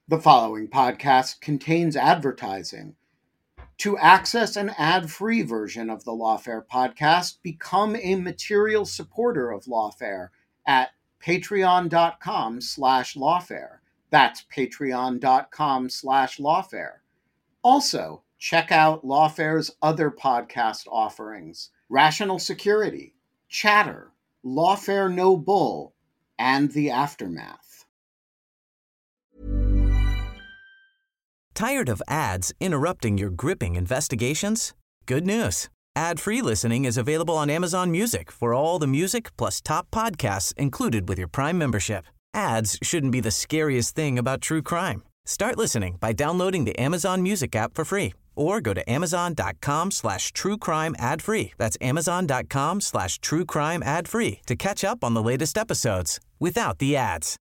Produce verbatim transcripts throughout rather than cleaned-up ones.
The following podcast contains advertising. To access an ad-free version of the Lawfare podcast, become a material supporter of Lawfare at patreon.com slash lawfare. That's patreon.com slash lawfare. Also, check out Lawfare's other podcast offerings: Rational Security, Chatter, Lawfare No Bull, and The Aftermath. Tired of ads interrupting your gripping investigations? Good news. Ad-free listening is available on Amazon Music for all the music plus top podcasts included with your Prime membership. Ads shouldn't be the scariest thing about true crime. Start listening by downloading the Amazon Music app for free or go to amazon.com slash true crime ad free. That's amazon.com slash true crime ad free to catch up on the latest episodes without the ads.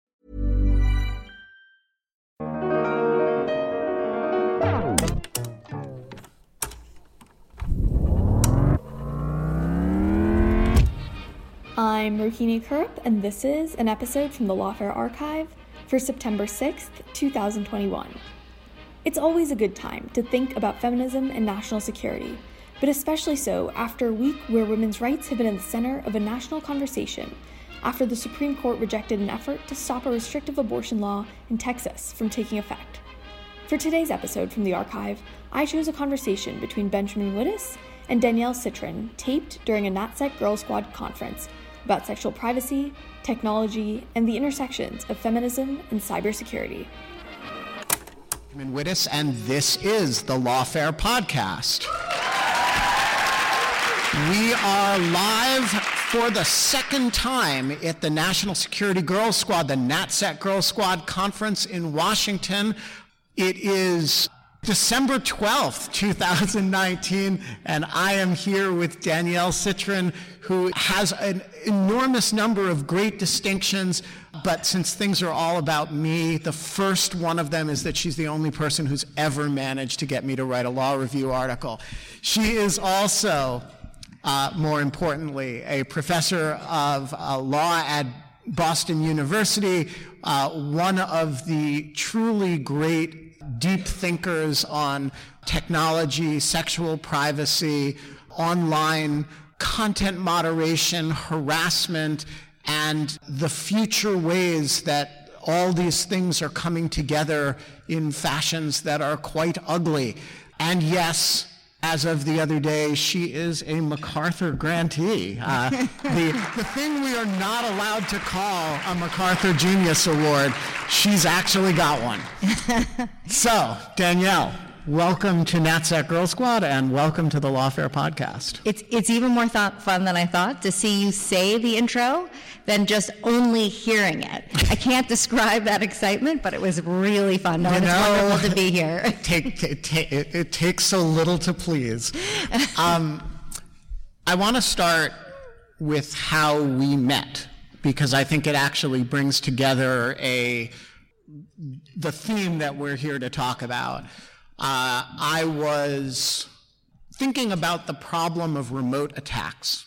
I'm Rohini Kurup, and this is an episode from the Lawfare Archive for September sixth, twenty twenty-one. It's always a good time to think about feminism and national security, but especially so after a week where women's rights have been in the center of a national conversation after the Supreme Court rejected an effort to stop a restrictive abortion law in Texas from taking effect. For today's episode from the archive, I chose a conversation between Benjamin Wittes and Danielle Citrin, taped during a NatSec Girl Squad conference about sexual privacy, technology, and the intersections of feminism and cybersecurity. I'm Wittes, and this is the Lawfare Podcast. We are live for the second time at the National Security Girl Squad, the NatSec Girl Squad Conference in Washington. It is December twelfth, twenty nineteen, and I am here with Danielle Citrin, who has an enormous number of great distinctions, but since things are all about me, the first one of them is that she's the only person who's ever managed to get me to write a law review article. She is also, uh, more importantly, a professor of uh, law at Boston University, uh, one of the truly great deep thinkers on technology, sexual privacy, online content moderation, harassment, and the future ways that all these things are coming together in fashions that are quite ugly. And yes, as of the other day, she is a MacArthur grantee. Uh, the, the thing we are not allowed to call a MacArthur Genius Award, she's actually got one. So, Danielle, welcome to NatSec Girl Squad, and welcome to the Lawfare Podcast. It's it's even more thought, fun than I thought to see you say the intro than just only hearing it. I can't describe that excitement, but it was really fun. No, you it's know, wonderful to be here. It, take, it, it, it takes so little to please. Um, I want to start with how we met, because I think it actually brings together a the theme that we're here to talk about. Uh, I was thinking about the problem of remote attacks,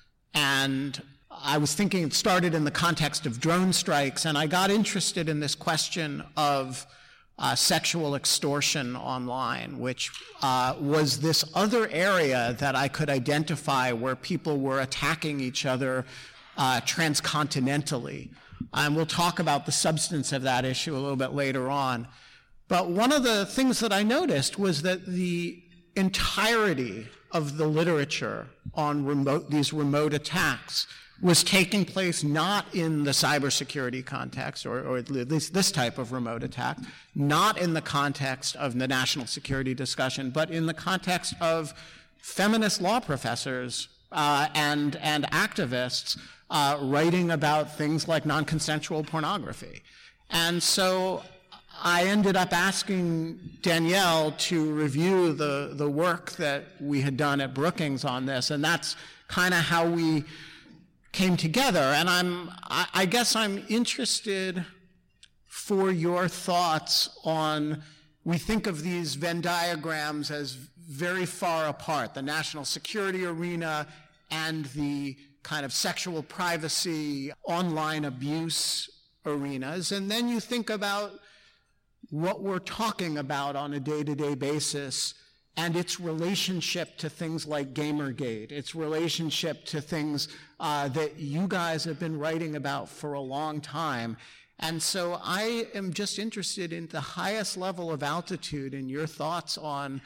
and I was thinking it started in the context of drone strikes, and I got interested in this question of uh, sexual extortion online, which uh, was this other area that I could identify where people were attacking each other uh, transcontinentally. And we'll talk about the substance of that issue a little bit later on. But one of the things that I noticed was that the entirety of the literature on remote, these remote attacks was taking place not in the cybersecurity context, or, or at least this type of remote attack, not in the context of the national security discussion, but in the context of feminist law professors uh, and, and activists uh, writing about things like non-consensual pornography. And so I ended up asking Danielle to review the, the work that we had done at Brookings on this, and that's kind of how we came together. And I'm, I, I guess I'm interested for your thoughts on, we think of these Venn diagrams as very far apart, the national security arena and the kind of sexual privacy, online abuse arenas. And then you think about what we're talking about on a day-to-day basis and its relationship to things like Gamergate, its relationship to things uh, that you guys have been writing about for a long time. And so I am just interested in the highest level of altitude in your thoughts on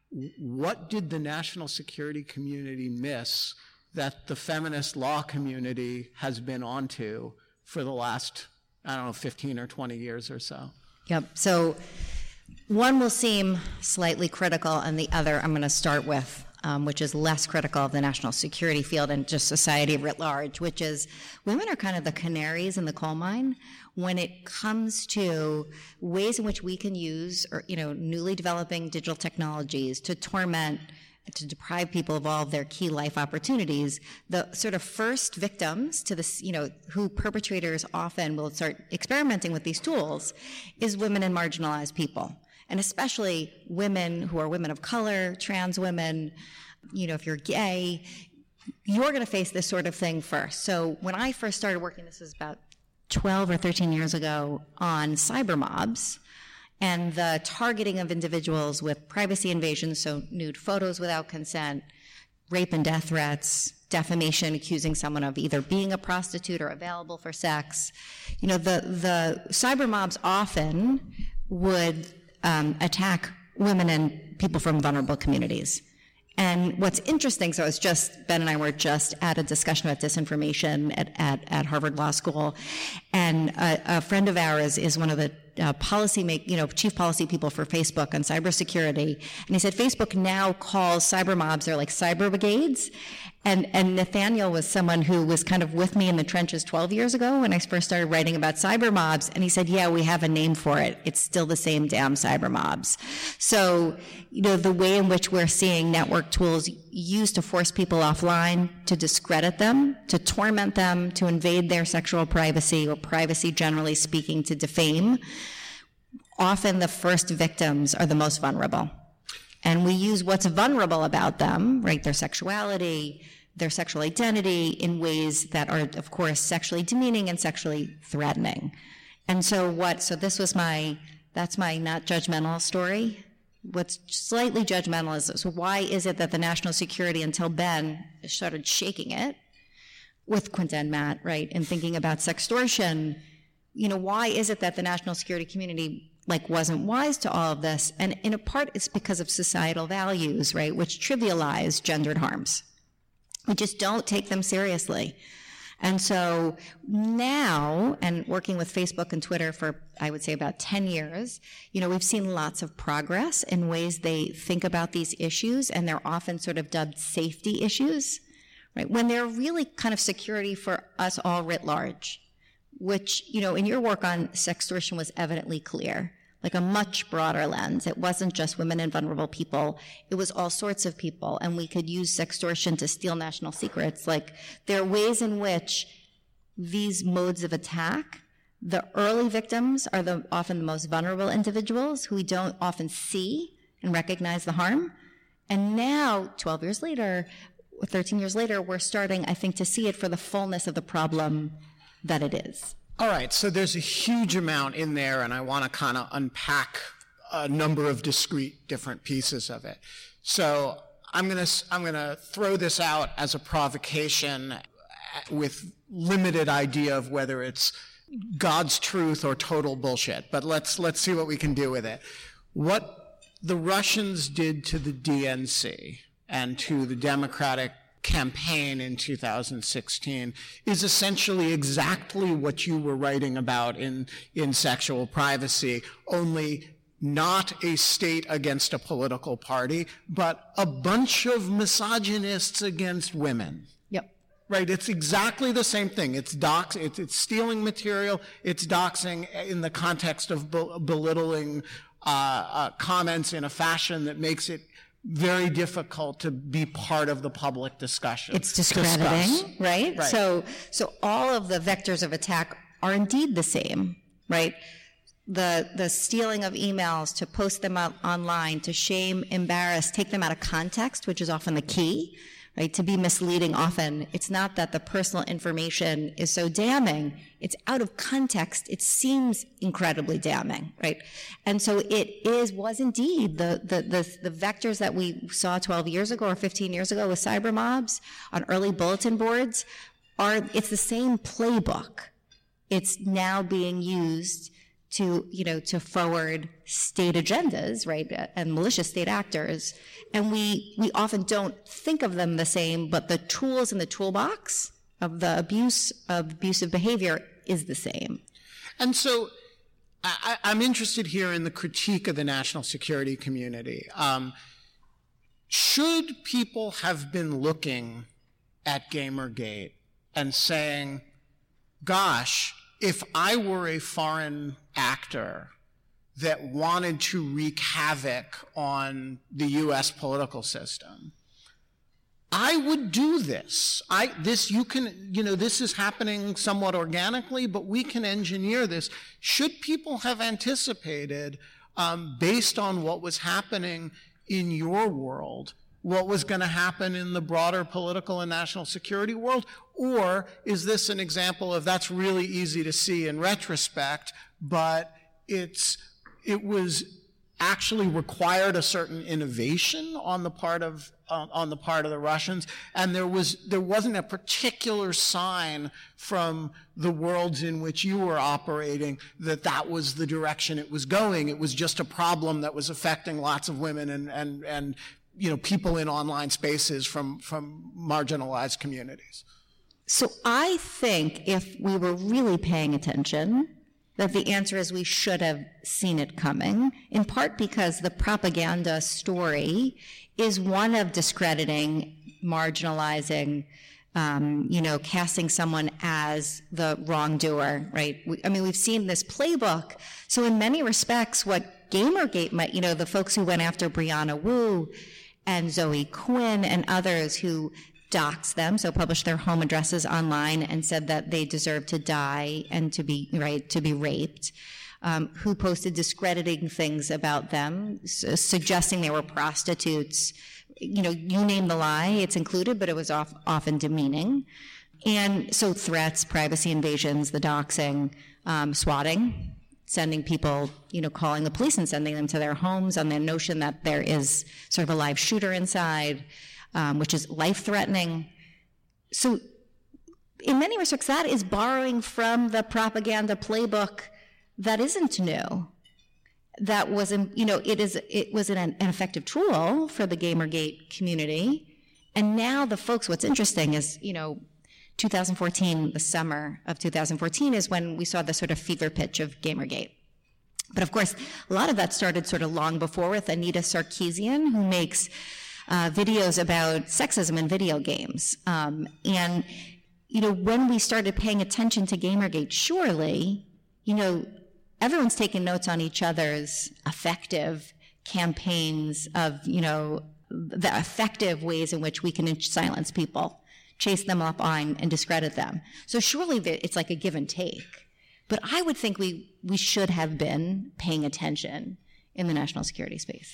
what did the national security community miss that the feminist law community has been onto for the last, I don't know, fifteen or twenty years or so? Yep. So one will seem slightly critical, and the other I'm going to start with, um, which is less critical of the national security field and just society writ large, which is women are kind of the canaries in the coal mine when it comes to ways in which we can use, or, you know, newly developing digital technologies to torment, to deprive people of all of their key life opportunities. The sort of first victims to this, you know, who perpetrators often will start experimenting with these tools is women and marginalized people. And especially women who are women of color, trans women, you know, if you're gay, you're going to face this sort of thing first. So when I first started working, this was about twelve or thirteen years ago, on cyber mobs, and the targeting of individuals with privacy invasions, so nude photos without consent, rape and death threats, defamation, accusing someone of either being a prostitute or available for sex. You know, the, the cyber mobs often would um, attack women and people from vulnerable communities. And what's interesting, so it's just, Ben and I were just at a discussion about disinformation at, at, at Harvard Law School, and a, a friend of ours is one of the uh, policy make, you know, chief policy people for Facebook on cybersecurity, and he said Facebook now calls cyber mobs, they're like cyber brigades, and, and Nathaniel was someone who was kind of with me in the trenches twelve years ago when I first started writing about cyber mobs, and he said, yeah, we have a name for it. It's still the same damn cyber mobs. So, you know, the way in which we're seeing network tools used to force people offline, to discredit them, to torment them, to invade their sexual privacy or privacy generally speaking, to defame, often the first victims are the most vulnerable. And we use what's vulnerable about them, right, their sexuality, their sexual identity, in ways that are, of course, sexually demeaning and sexually threatening. And so what, so this was my, that's my not judgmental story. What's slightly judgmental is, so why is it that the national security, until Ben started shaking it with Quinta and Matt, right, and thinking about sextortion, you know, why is it that the national security community like wasn't wise to all of this? And in a part, it's because of societal values, right, which trivialize gendered harms. We just don't take them seriously. And so now, and working with Facebook and Twitter for, I would say, about ten years, you know, we've seen lots of progress in ways they think about these issues, and they're often sort of dubbed safety issues, right, when they're really kind of security for us all writ large, which, you know, in your work on sextortion was evidently clear. Like a much broader lens. It wasn't just women and vulnerable people. It was all sorts of people. And we could use sextortion to steal national secrets. Like, there are ways in which these modes of attack, the early victims are the often the most vulnerable individuals who we don't often see and recognize the harm. And now, twelve years later, thirteen years later, we're starting, I think, to see it for the fullness of the problem that it is. All right, so there's a huge amount in there, and I want to kind of unpack a number of discrete different pieces of it. So I'm going to I'm going to throw this out as a provocation with limited idea of whether it's God's truth or total bullshit, but let's let's see what we can do with it. What the Russians did to the D N C and to the Democratic campaign in two thousand sixteen is essentially exactly what you were writing about in, in Sexual Privacy, only not a state against a political party, but a bunch of misogynists against women. Yep. Right, it's exactly the same thing. It's dox, it's, it's stealing material, it's doxing in the context of be- belittling uh, uh, comments in a fashion that makes it very difficult to be part of the public discussion. It's discrediting, right? right? So, so all of the vectors of attack are indeed the same, right? The the stealing of emails, to post them out online, to shame, embarrass, take them out of context, which is often the key, right? To be misleading often. It's not that the personal information is so damning. It's out of context. It seems incredibly damning, right? And so it is, was indeed the, the, the, the vectors that we saw twelve years ago or fifteen years ago with cyber mobs on early bulletin boards are, it's the same playbook. It's now being used to, you know, to forward state agendas, right, and malicious state actors. And we, we often don't think of them the same, but the tools in the toolbox of the abuse, of abusive behavior is the same. And so I, I'm interested here in the critique of the national security community. Um, should people have been looking at Gamergate and saying, gosh, if I were a foreign actor that wanted to wreak havoc on the U S political system, I would do this. I, this, you can, you know, this is happening somewhat organically, but we can engineer this. Should people have anticipated, um, based on what was happening in your world, what was going to happen in the broader political and national security world? Or is this an example of that's really easy to see in retrospect, but it's, it was actually required a certain innovation on the part of, uh, on the part of the Russians, and there was, there wasn't a particular sign from the worlds in which you were operating that that was the direction it was going. It was just a problem that was affecting lots of women and, and, and, you know, people in online spaces from, from marginalized communities. So I think if we were really paying attention, that the answer is we should have seen it coming, in part because the propaganda story is one of discrediting, marginalizing, um, you know, casting someone as the wrongdoer, right? We, I mean, we've seen this playbook. So in many respects, what Gamergate might, you know, the folks who went after Brianna Wu and Zoe Quinn and others who doxed them, so published their home addresses online and said that they deserved to die and to be, right, to be raped, um, who posted discrediting things about them, su- suggesting they were prostitutes. You know, you name the lie, it's included, but it was off, often demeaning. And so threats, privacy invasions, the doxing, um, swatting, sending people, you know, calling the police and sending them to their homes on the notion that there is sort of a live shooter inside, Um, which is life-threatening. So in many respects, that is borrowing from the propaganda playbook that isn't new. That was, you know, it is, it was an, an effective tool for the Gamergate community. And now the folks, what's interesting is, you know, two thousand fourteen, the summer of two thousand fourteen is when we saw the sort of fever pitch of Gamergate. But of course, a lot of that started sort of long before with Anita Sarkeesian, who makes Uh, videos about sexism in video games. Um, and, you know, when we started paying attention to Gamergate, surely, you know, everyone's taking notes on each other's effective campaigns of, you know, the effective ways in which we can silence people, chase them up on and discredit them. So surely it's like a give and take. But I would think we, we should have been paying attention in the national security space.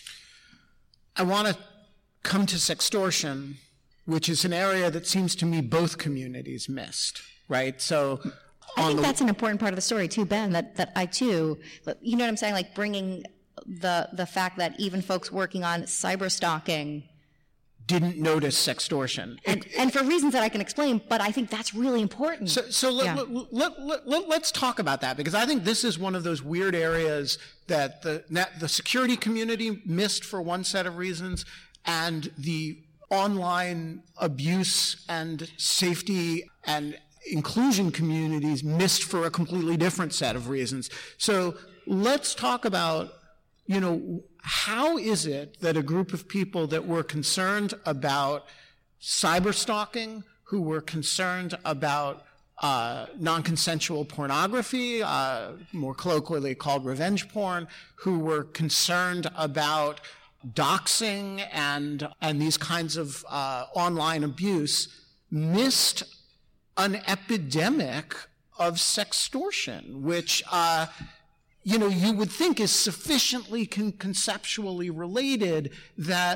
I want to come to sextortion, which is an area that seems to me both communities missed, right? So I think that's an important part of the story too, Ben, that, that I too, you know what I'm saying, like bringing the, the fact that even folks working on cyber stalking didn't notice sextortion. And, it, and for reasons that I can explain, but I think that's really important. So, so let, yeah. let, let, let, let, let's talk about that, because I think this is one of those weird areas that the, the security community missed for one set of reasons, and the online abuse and safety and inclusion communities missed for a completely different set of reasons. So let's talk about, you know, how is it that a group of people that were concerned about cyber stalking, who were concerned about uh, non-consensual pornography, uh, more colloquially called revenge porn, who were concerned about doxing and and these kinds of uh, online abuse, missed an epidemic of sextortion, which uh, you know you would think is sufficiently con- conceptually related that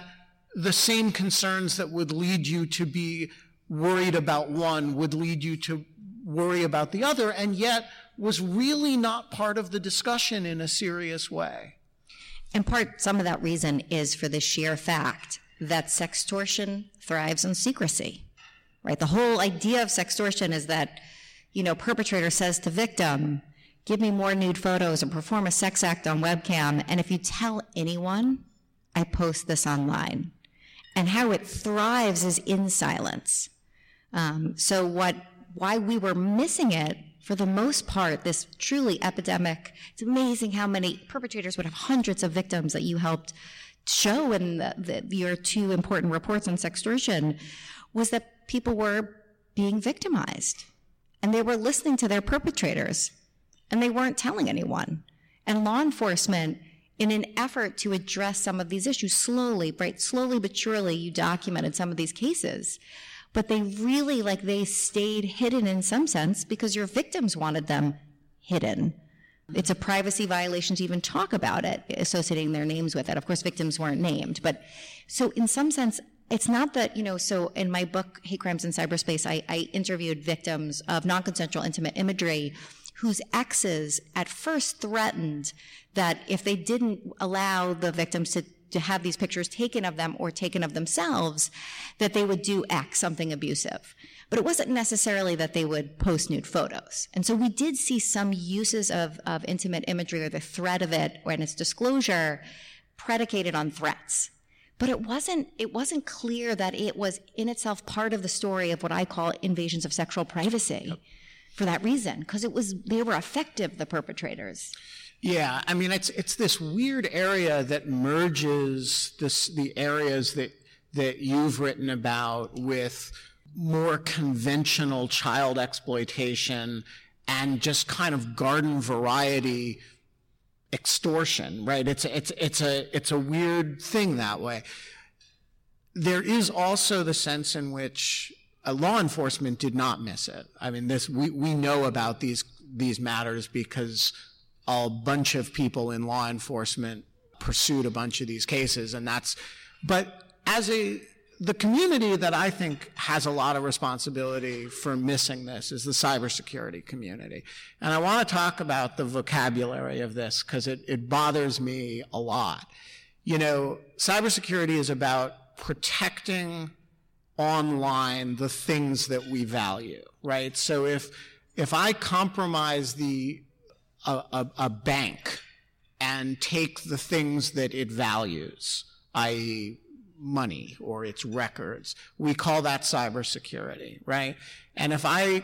the same concerns that would lead you to be worried about one would lead you to worry about the other, and yet was really not part of the discussion in a serious way. And part, some of that reason is for the sheer fact that sextortion thrives on secrecy, right? The whole idea of sextortion is that, you know, perpetrator says to victim, give me more nude photos and perform a sex act on webcam, and if you tell anyone, I post this online. And how it thrives is in silence. Um, so what, why we were missing it, for the most part, this truly epidemic, it's amazing how many perpetrators would have hundreds of victims that you helped show in the, the, your two important reports on sextortion, was that people were being victimized. And they were listening to their perpetrators, and they weren't telling anyone. And law enforcement, in an effort to address some of these issues slowly, right, slowly but surely, you documented some of these cases. But they really, like, they stayed hidden in some sense because your victims wanted them hidden. It's a privacy violation to even talk about it, associating their names with it. Of course, victims weren't named. But so in some sense, it's not that, you know, so in my book, Hate Crimes in Cyberspace, I, I interviewed victims of non-consensual intimate imagery whose exes at first threatened that if they didn't allow the victims to to have these pictures taken of them or taken of themselves, that they would do X, something abusive. But it wasn't necessarily that they would post nude photos. And so we did see some uses of, of intimate imagery or the threat of it or in its disclosure predicated on threats. But it wasn't, it wasn't clear that it was in itself part of the story of what I call invasions of sexual privacy. Yep. For that reason, because it was, they were effective, the perpetrators. Yeah, I mean, it's it's this weird area that merges this the areas that that you've written about with more conventional child exploitation and just kind of garden variety extortion, right? It's it's it's a it's a weird thing that way. There is also the sense in which uh, law enforcement did not miss it. I mean, this we we know about these these matters because a bunch of people in law enforcement pursued a bunch of these cases, and that's, but as a, the community that I think has a lot of responsibility for missing this is the cybersecurity community. And I want to talk about the vocabulary of this because it, it bothers me a lot. You know, cybersecurity is about protecting online the things that we value, right? So if, if I compromise the A, a, a bank and take the things that it values, that is money or its records, we call that cybersecurity, right? And if I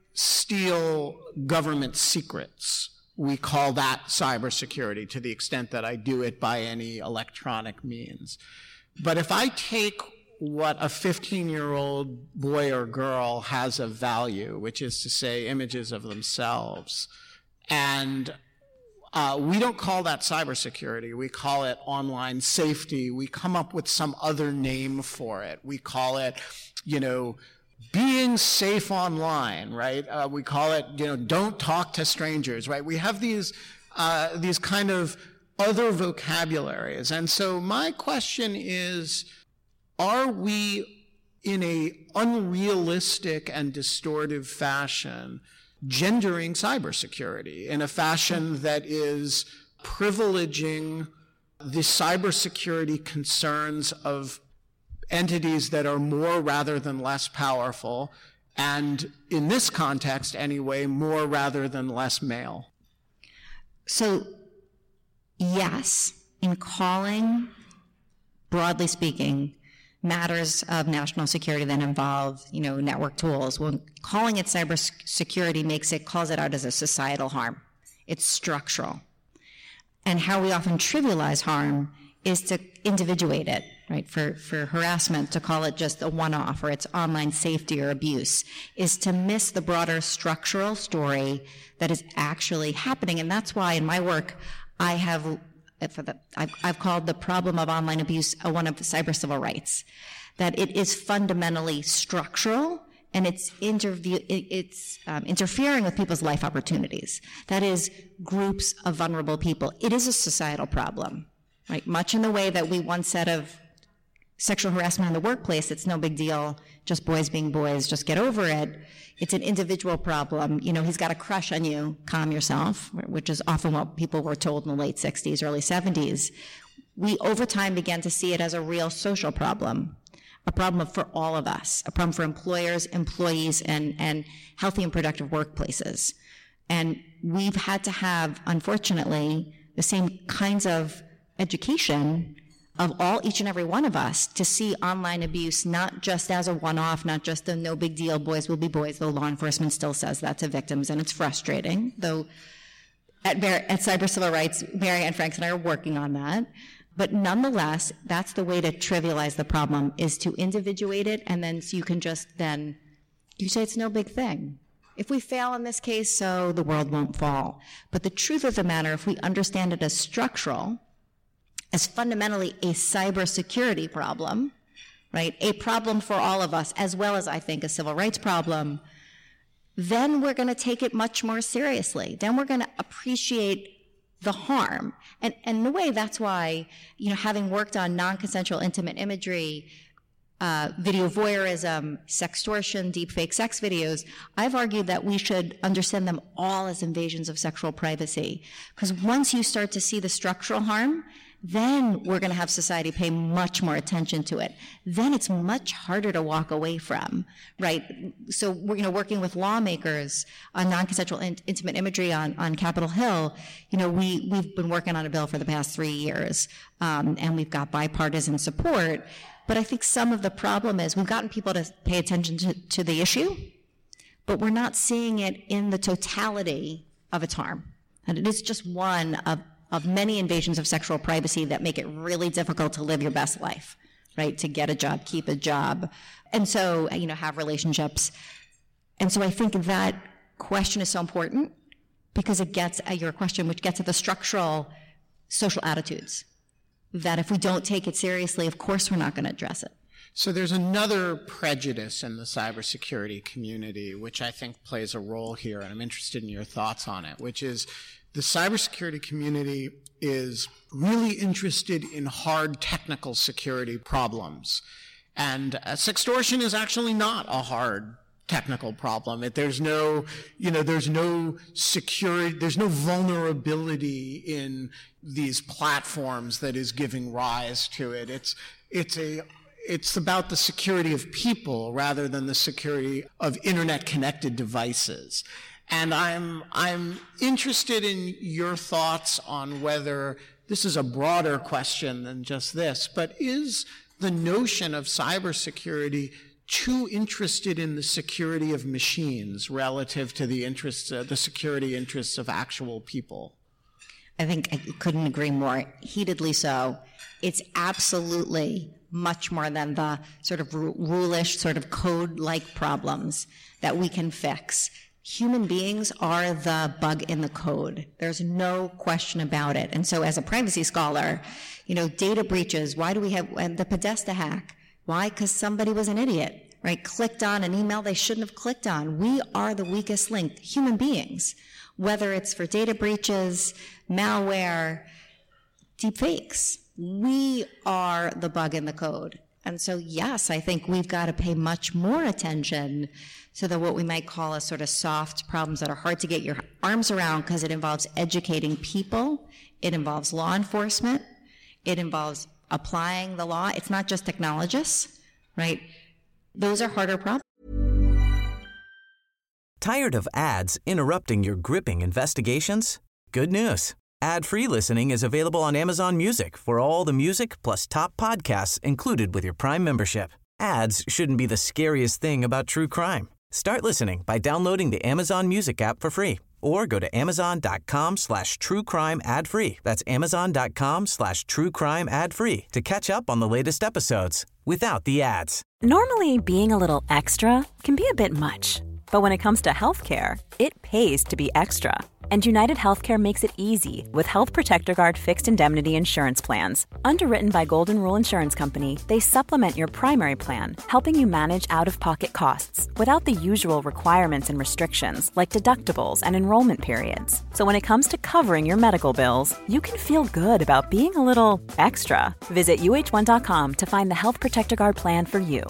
steal government secrets, we call that cybersecurity to the extent that I do it by any electronic means. But if I take what a fifteen-year-old boy or girl has of value, which is to say images of themselves, and uh, we don't call that cybersecurity. We call it online safety. We come up with some other name for it. We call it, you know, being safe online, right? Uh, we call it, you know, don't talk to strangers, right? We have these uh, these kind of other vocabularies. And so my question is, are we in a unrealistic and distortive fashion gendering cybersecurity in a fashion that is privileging the cybersecurity concerns of entities that are more rather than less powerful, and in this context anyway, more rather than less male? So, yes, in calling, broadly speaking, matters of national security that involve, you know, network tools, well, calling it cybersecurity makes it, calls it out as a societal harm. It's structural. And how we often trivialize harm is to individuate it, right? For, for harassment, to call it just a one-off or it's online safety or abuse, is to miss the broader structural story that is actually happening. And that's why in my work, I have For the, I've, I've called the problem of online abuse a one of the cyber civil rights, that it is fundamentally structural and it's, interview, it, it's um, interfering with people's life opportunities. That is, groups of vulnerable people. It is a societal problem, right? Much in the way that we once said of sexual harassment in the workplace, it's no big deal, just boys being boys, just get over it. It's an individual problem. You know, he's got a crush on you, calm yourself, which is often what people were told in the late sixties, early seventies. We, over time, began to see it as a real social problem, a problem for all of us, a problem for employers, employees, and, and healthy and productive workplaces. And we've had to have, unfortunately, the same kinds of education of all, each and every one of us, to see online abuse not just as a one-off, not just a no big deal, boys will be boys, though law enforcement still says that to victims, and it's frustrating, though at, at Cyber Civil Rights, Mary Ann Franks and I are working on that. But nonetheless, that's the way to trivialize the problem, is to individuate it, and then so you can just then, you say it's no big thing. If we fail in this case, so the world won't fall. But the truth of the matter, if we understand it as structural, as fundamentally a cybersecurity problem, right, a problem for all of us, as well as, I think, a civil rights problem, then we're going to take it much more seriously. Then we're going to appreciate the harm. And, and in a way, that's why, you know, having worked on non-consensual intimate imagery, uh, video voyeurism, sextortion, deepfake sex videos, I've argued that we should understand them all as invasions of sexual privacy. Because once you start to see the structural harm, then we're going to have society pay much more attention to it. Then it's much harder to walk away from, right? So we're, you know, working with lawmakers on non-consensual in- intimate imagery on, on Capitol Hill, you know, we, we've been working on a bill for the past three years, um, and we've got bipartisan support. But I think some of the problem is we've gotten people to pay attention to, to the issue, but we're not seeing it in the totality of its harm. And it is just one of of many invasions of sexual privacy that make it really difficult to live your best life, right? To get a job, keep a job, and so, you know, have relationships. And so I think that question is so important because it gets at your question, which gets at the structural social attitudes, that if we don't take it seriously, of course we're not going to address it. So there's another prejudice in the cybersecurity community, which I think plays a role here, and I'm interested in your thoughts on it, which is the cybersecurity community is really interested in hard technical security problems. And uh, sextortion is actually not a hard technical problem. It, there's no, you know, there's no security, there's no vulnerability in these platforms that is giving rise to it. It's, it's a, it's about the security of people rather than the security of internet-connected devices. And I'm, I'm interested in your thoughts on whether this is a broader question than just this, but is the notion of cybersecurity too interested in the security of machines relative to the interests, uh, the security interests of actual people? I think I couldn't agree more. Heatedly so. It's absolutely much more than the sort of rule-ish, sort of code-like problems that we can fix. Human beings are the bug in the code. There's no question about it. And so as a privacy scholar, you know, data breaches, why do we have, and the Podesta hack, why? Because somebody was an idiot, right? Clicked on an email they shouldn't have clicked on. We are the weakest link, human beings, whether it's for data breaches, malware, deepfakes. We are the bug in the code. And so, yes, I think we've got to pay much more attention to the what we might call a sort of soft problems that are hard to get your arms around because it involves educating people, it involves law enforcement, it involves applying the law. It's not just technologists, right? Those are harder problems. Tired of ads interrupting your gripping investigations? Good news. Ad-free listening is available on Amazon Music for all the music plus top podcasts included with your Prime membership. Ads shouldn't be the scariest thing about true crime. Start listening by downloading the Amazon Music app for free or go to amazon.com slash true crime ad free. That's amazon.com slash true crime ad free to catch up on the latest episodes without the ads. Normally, being a little extra can be a bit much. But when it comes to healthcare, it pays to be extra. And United Healthcare makes it easy with Health Protector Guard fixed indemnity insurance plans. Underwritten by Golden Rule Insurance Company, they supplement your primary plan, helping you manage out-of-pocket costs without the usual requirements and restrictions like deductibles and enrollment periods. So when it comes to covering your medical bills, you can feel good about being a little extra. Visit U H one dot com to find the Health Protector Guard plan for you.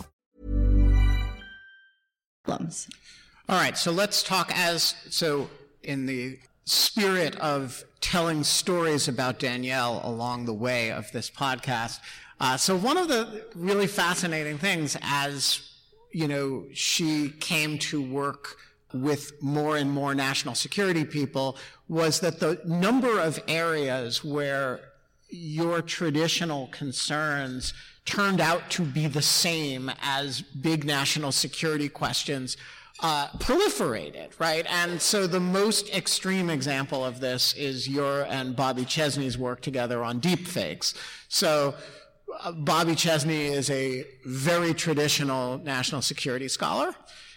All right, so let's talk as, so in the spirit of telling stories about Danielle along the way of this podcast. Uh, so one of the really fascinating things as, you know, she came to work with more and more national security people was that the number of areas where your traditional concerns turned out to be the same as big national security questions Uh, proliferated, right? And so the most extreme example of this is your and Bobby Chesney's work together on deepfakes. So uh, Bobby Chesney is a very traditional national security scholar.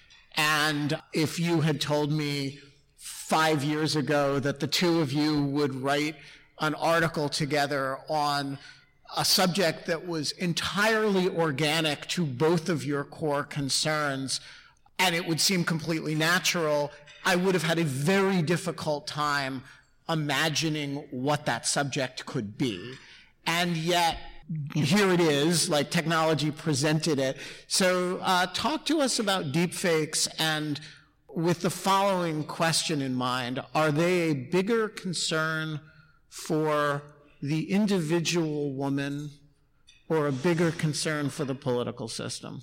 And if you had told me five years ago that the two of you would write an article together on a subject that was entirely organic to both of your core concerns, and it would seem completely natural, I would have had a very difficult time imagining what that subject could be. And yet, here it is, like technology presented it. So uh, talk to us about deepfakes, and with the following question in mind: are they a bigger concern for the individual woman or a bigger concern for the political system?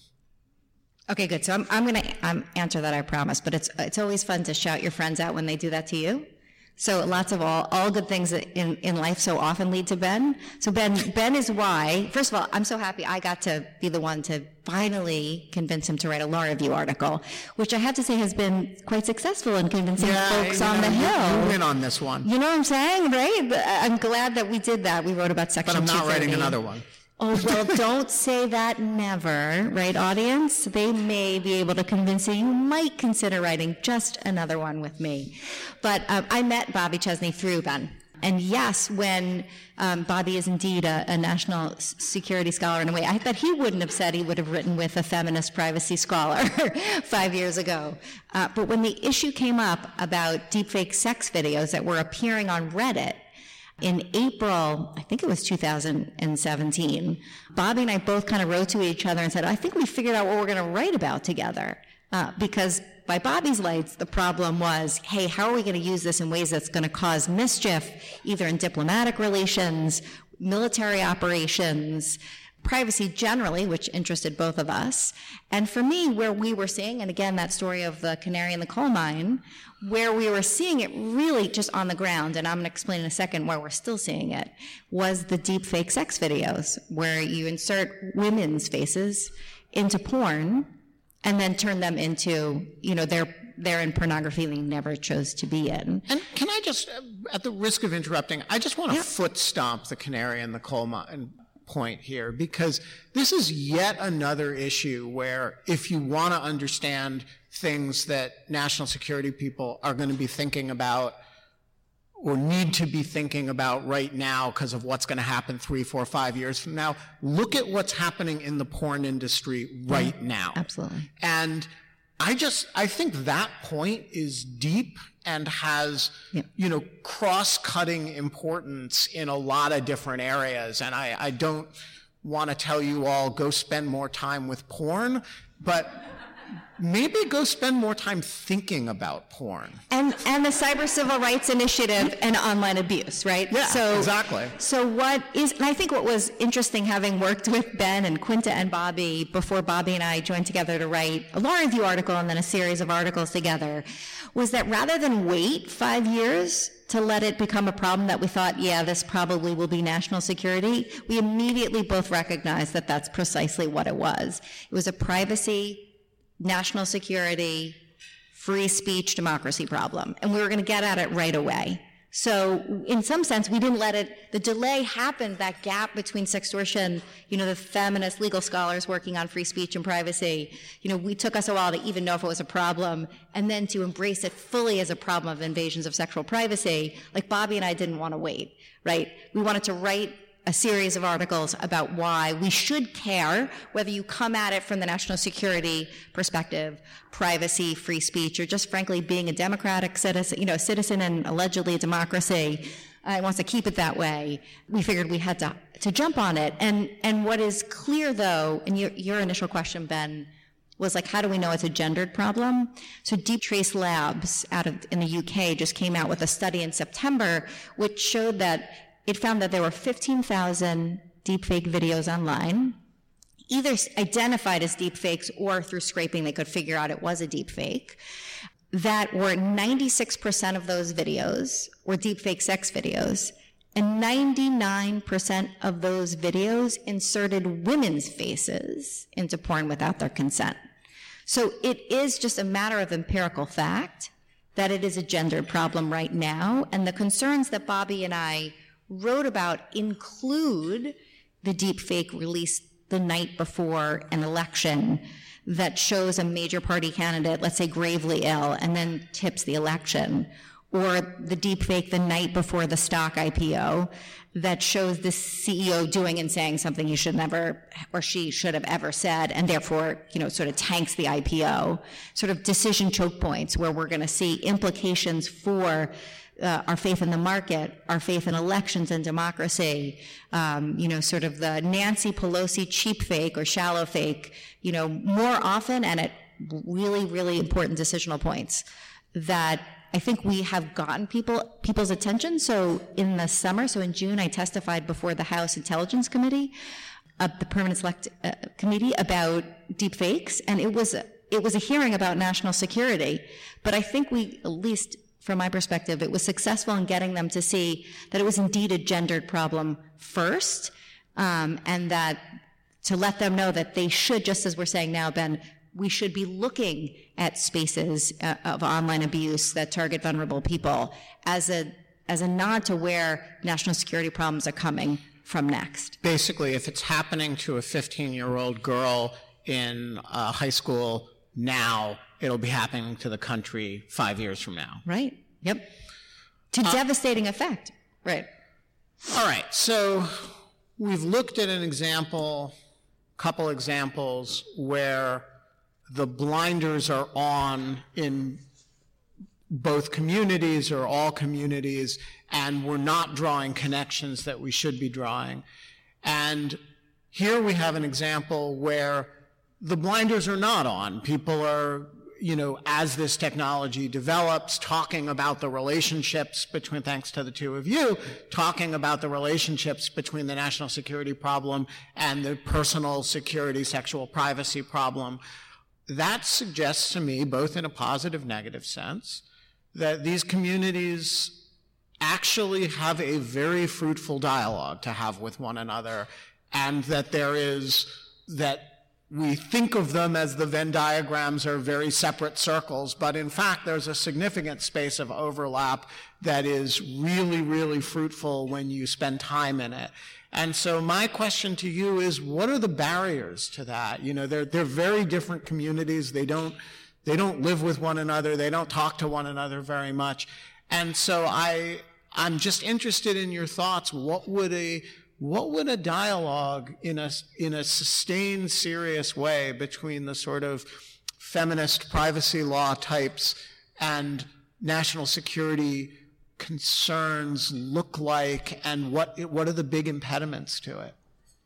Okay, good. So I'm, I'm going to um, answer that, I promise. But it's it's always fun to shout your friends out when they do that to you. So lots of all all good things in, in life so often lead to Ben. So Ben Ben is why, first of all, I'm so happy I got to be the one to finally convince him to write a law review article, which I have to say has been quite successful in convincing yeah, folks you on know, the Hill. You win on this one. You know what I'm saying, right? I'm glad that we did that. We wrote about Section But I'm not two thirty. writing another one. Oh, well, don't say that never, right, audience? They may be able to convince you. You might consider writing just another one with me. But um, I met Bobby Chesney through Ben. And yes, when um, Bobby is indeed a, a national s- security scholar in a way, I bet he wouldn't have said he would have written with a feminist privacy scholar five years ago. Uh, but when the issue came up about deepfake sex videos that were appearing on Reddit, in April, I think it was two thousand seventeen, Bobby and I both kind of wrote to each other and said, I think we figured out what we're going to write about together. Uh, because by Bobby's lights, the problem was, hey, how are we going to use this in ways that's going to cause mischief, either in diplomatic relations, military operations, privacy generally, which interested both of us. And for me, where we were seeing, and again, that story of the canary in the coal mine, where we were seeing it really just on the ground, and I'm going to explain in a second why we're still seeing it, was the deep fake sex videos, where you insert women's faces into porn and then turn them into, you know, they're, they're in pornography they never chose to be in. And can I just, at the risk of interrupting, I just want to yeah. foot stomp the canary in the coal mine point here, because this is yet another issue where if you want to understand things that national security people are going to be thinking about or need to be thinking about right now because of what's going to happen three, four, five years from now, look at what's happening in the porn industry right yeah, now. Absolutely. And I just, I think that point is deep and has, yeah. you know, cross-cutting importance in a lot of different areas. And I, I don't want to tell you all, go spend more time with porn, but maybe go spend more time thinking about porn. And and the Cyber Civil Rights Initiative and online abuse, right? Yeah, so, exactly. So what is, and I think what was interesting, having worked with Ben and Quinta and Bobby before Bobby and I joined together to write a law review article and then a series of articles together, was that rather than wait five years to let it become a problem that we thought, yeah, this probably will be national security, we immediately both recognized that that's precisely what it was. It was a privacy, national security, free speech, democracy problem. And we were going to get at it right away. So in some sense, we didn't let it, the delay happened, that gap between sextortion, you know, the feminist legal scholars working on free speech and privacy, you know, we took us a while to even know if it was a problem, and then to embrace it fully as a problem of invasions of sexual privacy. Like Bobby and I didn't want to wait, right? We wanted to write a series of articles about why we should care, whether you come at it from the national security perspective, privacy, free speech, or just frankly being a democratic citizen, you know, citizen and allegedly a democracy, uh, wants to keep it that way. We figured we had to to jump on it. And and what is clear though, and your your initial question, Ben, was like, how do we know it's a gendered problem? So Deep Trace Labs out of in the U K just came out with a study in September which showed that it found that there were fifteen thousand deepfake videos online, either identified as deepfakes or through scraping they could figure out it was a deepfake, that were ninety-six percent of those videos were deepfake sex videos, and ninety-nine percent of those videos inserted women's faces into porn without their consent. So it is just a matter of empirical fact that it is a gendered problem right now, and the concerns that Bobby and I wrote about include the deepfake release the night before an election that shows a major party candidate, let's say gravely ill, and then tips the election, or the deepfake the night before the stock I P O that shows the C E O doing and saying something he should never, or she should have ever said, and therefore, you know, sort of tanks the I P O, sort of decision choke points where we're going to see implications for Uh, our faith in the market, our faith in elections and democracy, um, you know, sort of the Nancy Pelosi cheap fake or shallow fake, you know, more often and at really, really important decisional points that I think we have gotten people people's attention. So in the summer, so in June, I testified before the House Intelligence Committee, uh, the Permanent Select uh, Committee, about deep fakes, and it was it was a hearing about national security. But I think we, at least from my perspective, it was successful in getting them to see that it was indeed a gendered problem first, um, and that to let them know that they should, just as we're saying now, Ben, we should be looking at spaces uh, of online abuse that target vulnerable people as a as a nod to where national security problems are coming from next. Basically, if it's happening to a fifteen-year-old girl in uh, high school now, it'll be happening to the country five years from now. Right. Yep. To uh, devastating effect. Right. All right. So we've looked at an example, couple examples where the blinders are on in both communities or all communities, and we're not drawing connections that we should be drawing. And here we have an example where the blinders are not on. People are, you know, as this technology develops, talking about the relationships between, thanks to the two of you, talking about the relationships between the national security problem and the personal security, sexual privacy problem. That suggests to me, both in a positive, negative sense, that these communities actually have a very fruitful dialogue to have with one another, and that there is, that we think of them as the Venn diagrams are very separate circles, but in fact there's a significant space of overlap that is really, really fruitful when you spend time in it. And so my question to you is, what are the barriers to that? You know, they're, they're very different communities. They don't, they don't live with one another. They don't talk to one another very much. And so I, I'm just interested in your thoughts. What would a, what would a dialogue in a, in a sustained, serious way between the sort of feminist privacy law types and national security concerns look like, and what what are the big impediments to it?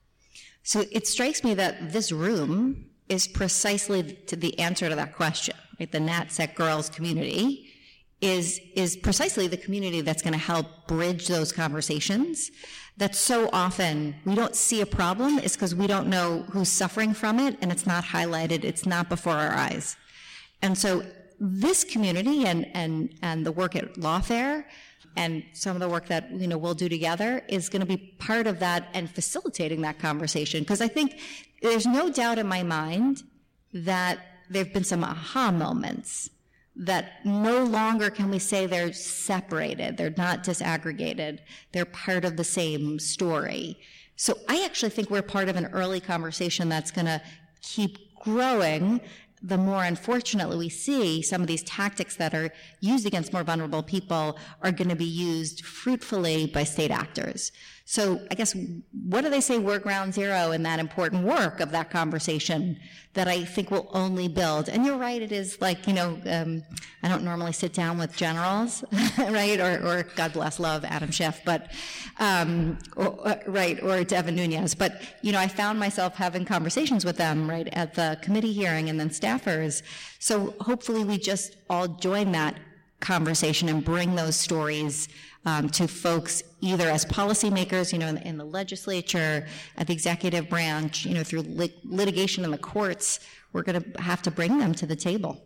So it strikes me that this room is precisely to the answer to that question. Right? The NatSec Girls community is is precisely the community that's going to help bridge those conversations. That so often we don't see a problem is because we don't know who's suffering from it, and it's not highlighted, it's not before our eyes. And so this community and and and the work at Lawfare and some of the work that, you know, we'll do together is going to be part of that and facilitating that conversation. Because I think there's no doubt in my mind that there have been some aha moments that no longer can we say they're separated, they're not disaggregated, they're part of the same story. So I actually think we're part of an early conversation that's going to keep growing the more, unfortunately, we see some of these tactics that are used against more vulnerable people are going to be used fruitfully by state actors. So I guess, what do they say were ground zero in that important work of that conversation that I think will only build? And you're right, it is like, you know, um, I don't normally sit down with generals, right? Or, or God bless, love Adam Schiff, but, um, or, right, or Devin Nunes. But, you know, I found myself having conversations with them, right, at the committee hearing and then staffers. So hopefully we just all join that conversation and bring those stories Um, to folks either as policymakers, you know, in, in the legislature, at the executive branch, you know, through lit- litigation in the courts. We're going to have to bring them to the table.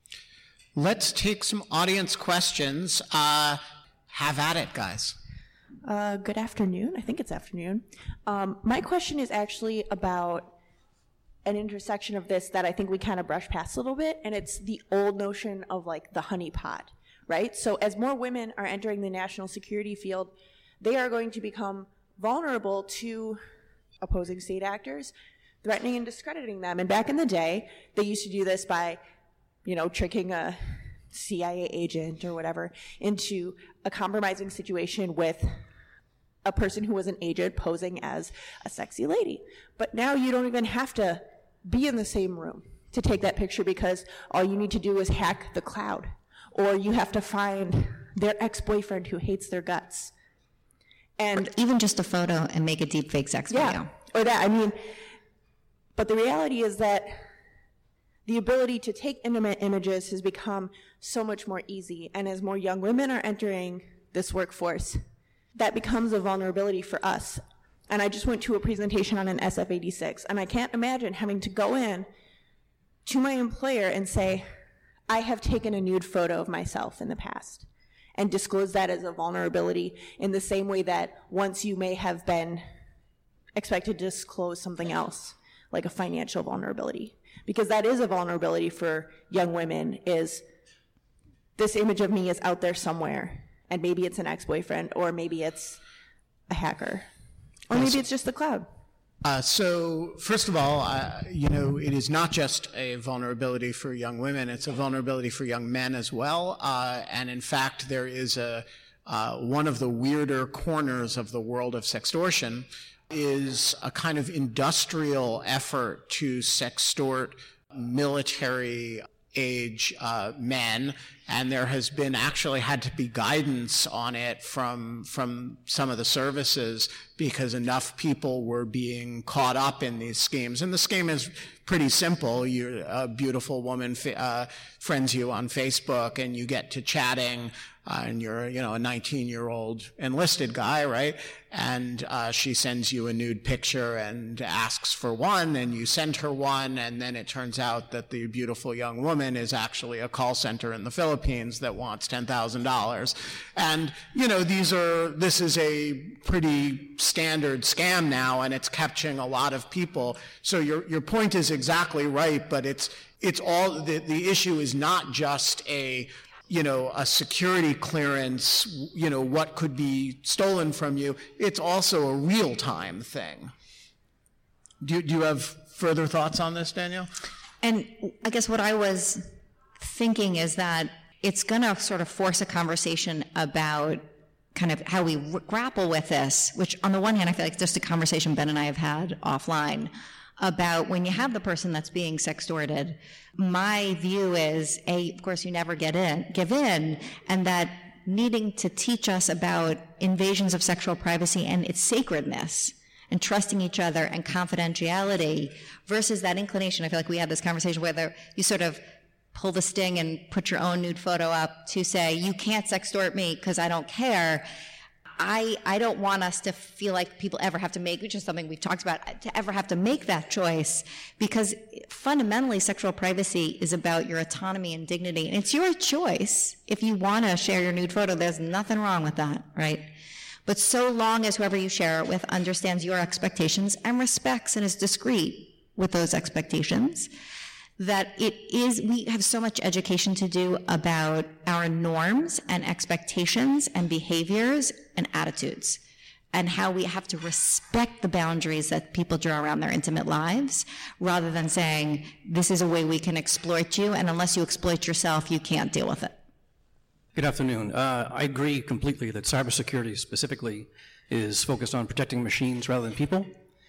Let's take some audience questions. Uh, have at it, guys. Uh, good afternoon. I think it's afternoon. Um, my question is actually about an intersection of this that I think we kind of brush past a little bit, and it's the old notion of like the honeypot. Right? So as more women are entering the national security field, they are going to become vulnerable to opposing state actors, threatening and discrediting them. And back in the day, they used to do this by, you know, tricking a C I A agent or whatever into a compromising situation with a person who was an agent posing as a sexy lady. But now you don't even have to be in the same room to take that picture, because all you need to do is hack the cloud. Or you have to find their ex-boyfriend who hates their guts. And or even just a photo and make a deep fake sex yeah, video. Or that, I mean, but the reality is that the ability to take intimate images has become so much more easy. And as more young women are entering this workforce, that becomes a vulnerability for us. And I just went to a presentation on an S F eighty-six, and I can't imagine having to go in to my employer and say, I have taken a nude photo of myself in the past, and disclose that as a vulnerability in the same way that once you may have been expected to disclose something else, like a financial vulnerability. Because that is a vulnerability for young women, is this image of me is out there somewhere, and maybe it's an ex-boyfriend, or maybe it's a hacker, or maybe it's just the cloud. Uh, so, first of all, uh, you know, it is not just a vulnerability for young women, it's a vulnerability for young men as well. Uh, and in fact, there is a, uh, one of the weirder corners of the world of sextortion is a kind of industrial effort to sextort military age uh, men, and there has been actually had to be guidance on it from from some of the services, because enough people were being caught up in these schemes. And the scheme is pretty simple. You're a beautiful woman uh, friends you on Facebook, and you get to chatting, uh, and you're, you know, a nineteen-year-old enlisted guy, right? And uh, she sends you a nude picture and asks for one, and you send her one, and then it turns out that the beautiful young woman is actually a call center in the Philippines that wants ten thousand dollars. And, you know, these are, this is a pretty standard scam now, and it's catching a lot of people. So your your point is exactly right, but it's it's all, the, the issue is not just a, you know, a security clearance, you know, what could be stolen from you. It's also a real-time thing. Do you, do you have further thoughts on this, Danielle? And I guess what I was thinking is that it's going to sort of force a conversation about kind of how we r- grapple with this, which on the one hand, I feel like it's just a conversation Ben and I have had offline about when you have the person that's being sextorted. My view is, A, of course, you never get in, give in, and that needing to teach us about invasions of sexual privacy and its sacredness, and trusting each other and confidentiality, versus that inclination. I feel like we had this conversation whether you sort of pull the sting and put your own nude photo up to say, you can't sextort me because I don't care. I, I don't want us to feel like people ever have to make, which is something we've talked about, to ever have to make that choice, because fundamentally sexual privacy is about your autonomy and dignity, and it's your choice. If you want to share your nude photo, there's nothing wrong with that, right? But so long as whoever you share it with understands your expectations and respects and is discreet with those expectations, that it is, we have so much education to do about our norms and expectations and behaviors and attitudes, and how we have to respect the boundaries that people draw around their intimate lives, rather than saying, this is a way we can exploit you, and unless you exploit yourself, you can't deal with it. Good afternoon. Uh, I agree completely that cybersecurity specifically is focused on protecting machines rather than people.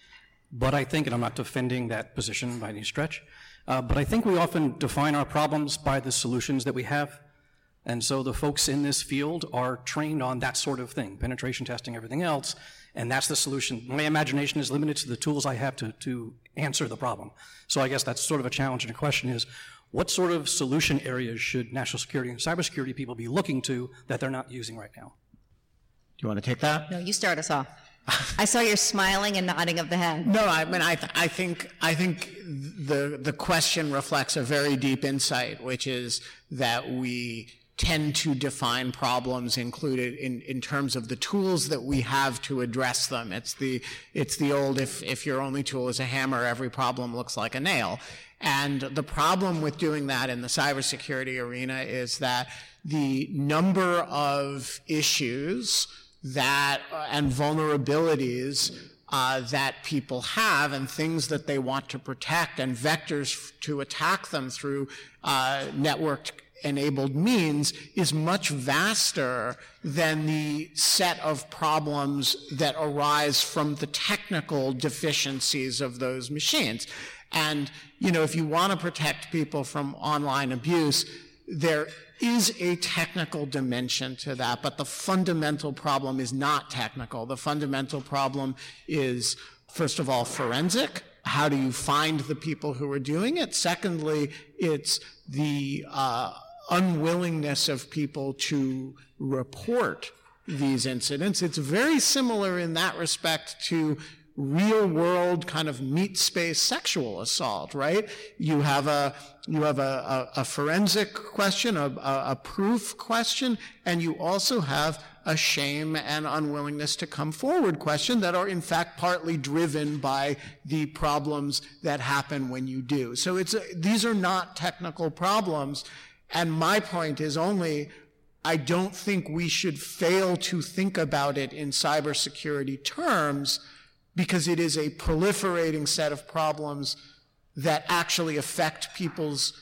But I think, and I'm not defending that position by any stretch, uh, but I think we often define our problems by the solutions that we have. And so the folks in this field are trained on that sort of thing, penetration testing, everything else, and that's the solution. My imagination is limited to the tools I have to, to answer the problem. So I guess that's sort of a challenge, and a question is, what sort of solution areas should national security and cybersecurity people be looking to that they're not using right now? Do you want to take that? No, you start us off. I saw your smiling and nodding of the head. No, I mean, I, th- I think, I think the, the question reflects a very deep insight, which is that we tend to define problems included in, in terms of the tools that we have to address them. It's the, it's the old, if, if your only tool is a hammer, every problem looks like a nail. And the problem with doing that in the cybersecurity arena is that the number of issues that uh, and vulnerabilities uh, that people have, and things that they want to protect, and vectors f- to attack them through uh, networked enabled means, is much vaster than the set of problems that arise from the technical deficiencies of those machines. And, you know, if you want to protect people from online abuse, there is a technical dimension to that, but the fundamental problem is not technical. The fundamental problem is, first of all, forensic. How do you find the people who are doing it? Secondly, it's the uh, unwillingness of people to report these incidents. It's very similar in that respect to real-world kind of meat space sexual assault, right? You have a you have a, a, a forensic question, a, a, a proof question, and you also have a shame and unwillingness to come forward question that are in fact partly driven by the problems that happen when you do. So it's a, these are not technical problems, and my point is only, I don't think we should fail to think about it in cybersecurity terms, because it is a proliferating set of problems that actually affect people's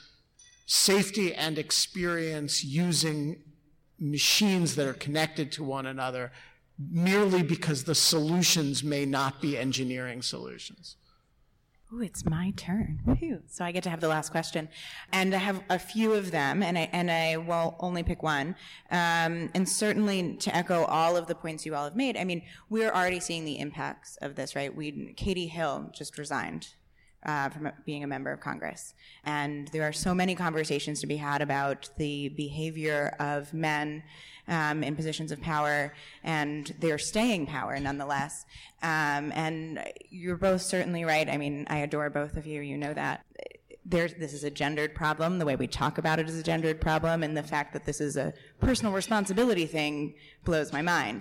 safety and experience using machines that are connected to one another, merely because the solutions may not be engineering solutions. Ooh, it's my turn. Woo-hoo. So I get to have the last question. And I have a few of them, and I, and I will only pick one. Um, and certainly to echo all of the points you all have made, I mean, we're already seeing the impacts of this, right? We, Katie Hill just resigned uh, from being a member of Congress. And there are so many conversations to be had about the behavior of men Um, in positions of power, and their staying power nonetheless. Um, and you're both certainly right. I mean, I adore both of you. You know that. There's, this is a gendered problem. The way we talk about it is a gendered problem, and the fact that this is a personal responsibility thing blows my mind.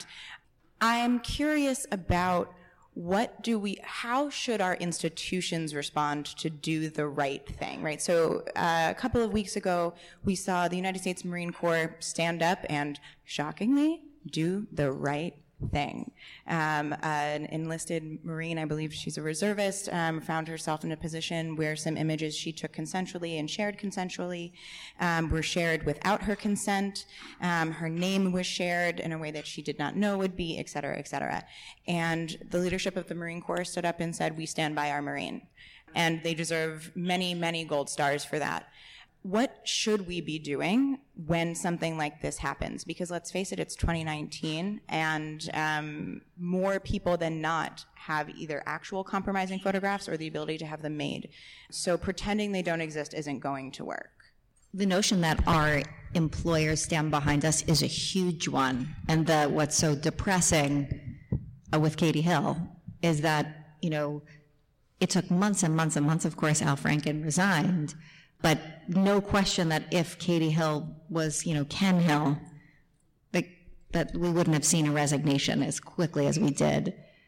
I'm curious about what do we, how should our institutions respond to do the right thing, right? So uh, a couple of weeks ago, we saw the United States Marine Corps stand up and, shockingly, do the right thing. Um, an enlisted Marine, I believe she's a reservist, um, found herself in a position where some images she took consensually and shared consensually um, were shared without her consent. Um, her name was shared in a way that she did not know would be, et cetera, et cetera. And the leadership of the Marine Corps stood up and said, we stand by our Marine. And they deserve many, many gold stars for that. What should we be doing when something like this happens? Because let's face it, it's twenty nineteen, and um, more people than not have either actual compromising photographs or the ability to have them made. So pretending they don't exist isn't going to work. The notion that our employers stand behind us is a huge one. And the, what's so depressing uh, with Katie Hill is that, you know, it took months and months and months, of course, Al Franken resigned. But no question that if Katie Hill was, you know, Ken Hill, that, that we wouldn't have seen a resignation as quickly as we did.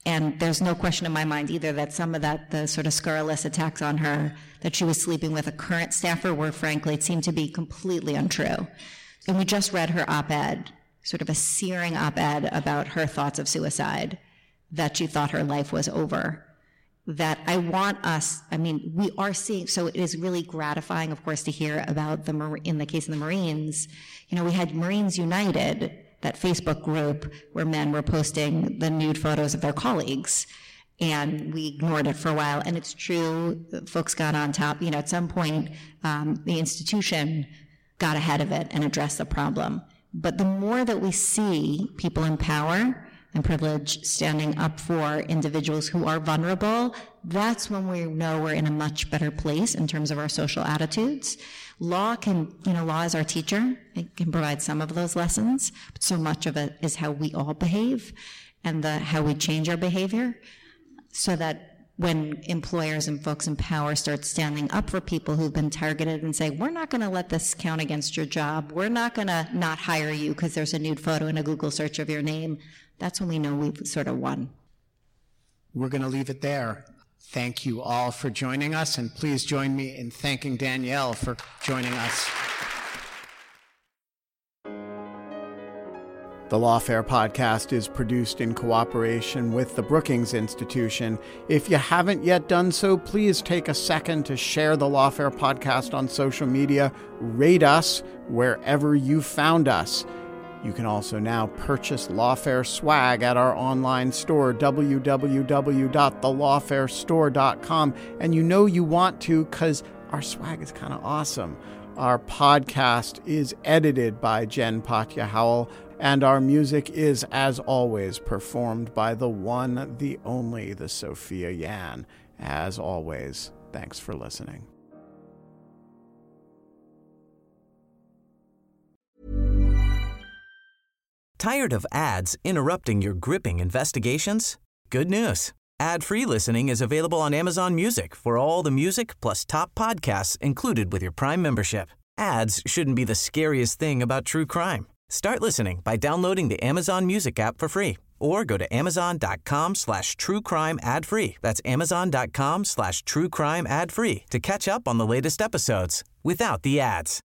And there's no question in my mind either that some of that, the sort of scurrilous attacks on her, that she was sleeping with a current staffer, were frankly, it seemed to be completely untrue. And we just read her op-ed, sort of a searing op-ed about her thoughts of suicide, that she thought her life was over. That I want us, I mean, we are seeing, so it is really gratifying, of course, to hear about the, in the case of the Marines, you know, we had Marines United, that Facebook group where men were posting the nude photos of their colleagues, and we ignored it for a while. And it's true, folks got on top. You know, at some point, um, the institution got ahead of it and addressed the problem. But the more that we see people in power and privilege standing up for individuals who are vulnerable, that's when we know we're in a much better place in terms of our social attitudes. Law can, you know, law is our teacher. It can provide some of those lessons, but so much of it is how we all behave and the how we change our behavior, so that when employers and folks in power start standing up for people who've been targeted and say, we're not going to let this count against your job, we're not going to not hire you because there's a nude photo in a Google search of your name, that's when we know we've sort of won. We're going to leave it there. Thank you all for joining us, and please join me in thanking Danielle for joining us. The Lawfare podcast is produced in cooperation with the Brookings Institution. If you haven't yet done so, please take a second to share the Lawfare podcast on social media, rate us wherever you found us. You can also now purchase Lawfare swag at our online store, w w w dot the lawfare store dot com. And you know you want to because our swag is kind of awesome. Our podcast is edited by Jen Patja Howell, and our music is, as always, performed by the one, the only, the Sophia Yan. As always, thanks for listening. Tired of ads interrupting your gripping investigations? Good news. Ad-free listening is available on Amazon Music for all the music plus top podcasts included with your Prime membership. Ads shouldn't be the scariest thing about true crime. Start listening by downloading the Amazon Music app for free or go to amazon.com slash true crime ad free. That's amazon.com slash true crime ad free to catch up on the latest episodes without the ads.